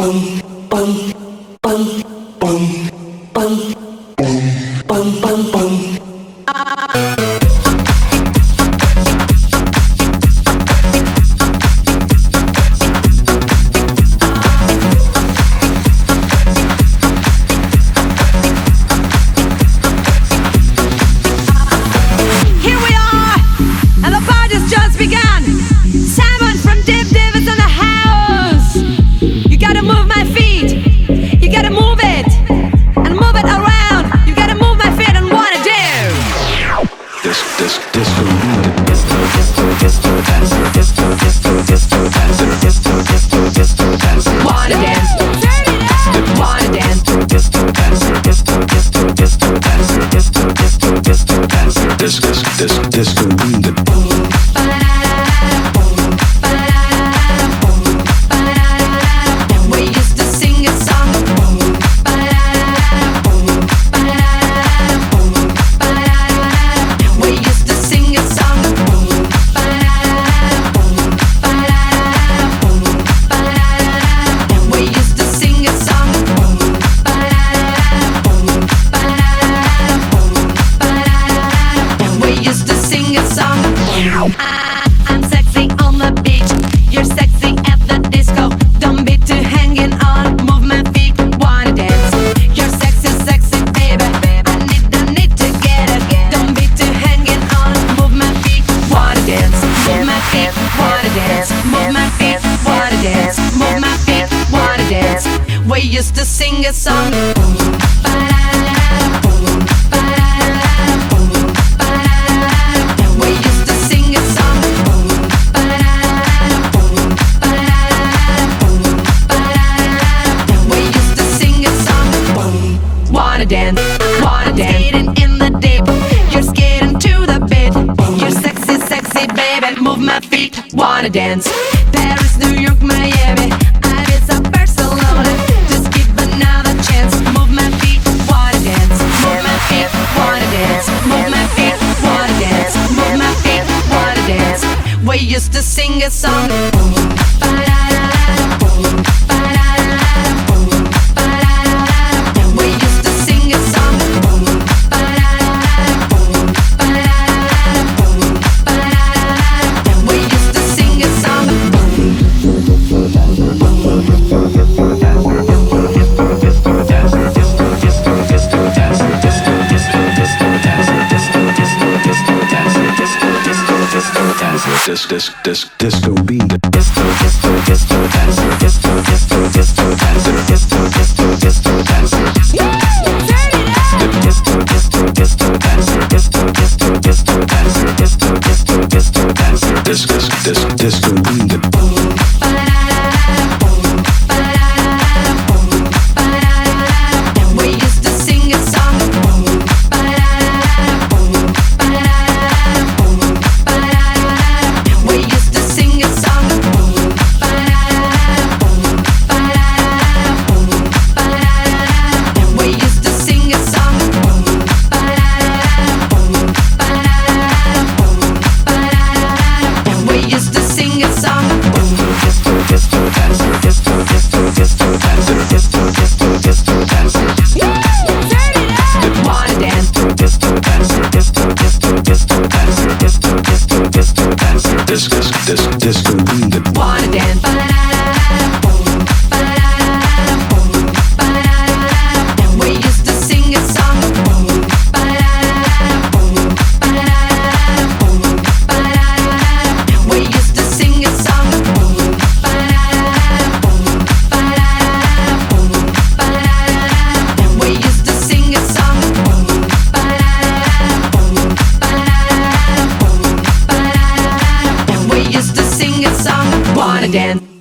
I'm sexy on the beach, you're sexy at the disco. Don't be too hanging on, move my feet, wanna dance. You're sexy, sexy, baby. I need to get it. Don't be too hanging on, move my feet, wanna dance. Move my feet, wanna dance. Move my feet, wanna dance. Move my feet, wanna dance. We used to sing a song. Dance, wanna dance. Skating in the deep, you're skating to the beat. You're sexy, sexy, baby. Move my feet, wanna dance. Paris, New York, Miami, Ibiza, Barcelona. Just give another chance. Move my feet, wanna dance. Move my feet, wanna dance. Move my feet, wanna dance. Move my feet, wanna dance. We used to sing a song. Disco beat. Disco dancer. Disco dancer. Disco dancer. Disco dancer. Disco dancer. Disco dancer. Disco dancer. Disco dancer. Disco beat. Disco beat. Wanna dance. We used to sing a song. We used to sing a song. We used to sing a song. We used to sing a song. Wanna dance.